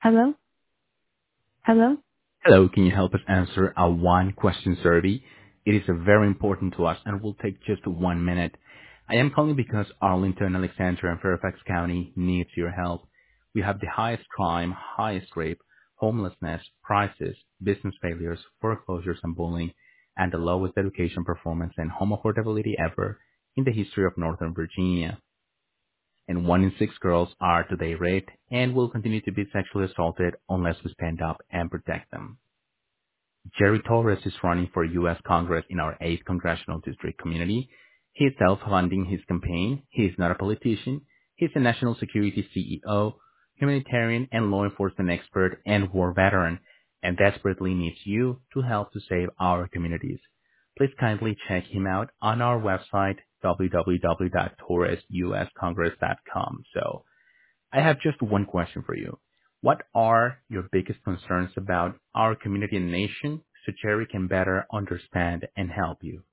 Hello? Hello? Hello, can you help us answer a one-question survey? It is very important to us and will take just 1 minute. I am calling because Arlington, Alexandria, and Fairfax County needs your help. We have the highest crime, highest rape, homelessness, prices, business failures, foreclosures, and bullying, and the lowest education performance and home affordability ever in the history of Northern Virginia. And 1 in 6 girls are today raped and will continue to be sexually assaulted unless we stand up and protect them. Jerry Torres is running for U.S. Congress in our 8th Congressional District community. He is self-funding his campaign. He is not a politician. He's a national security CEO, humanitarian and law enforcement expert, and war veteran, and desperately needs you to help to save our communities. Please kindly check him out on our website, www.torresuscongress.com. So, I have just one question for you. What are your biggest concerns about our community and nation so Jerry can better understand and help you?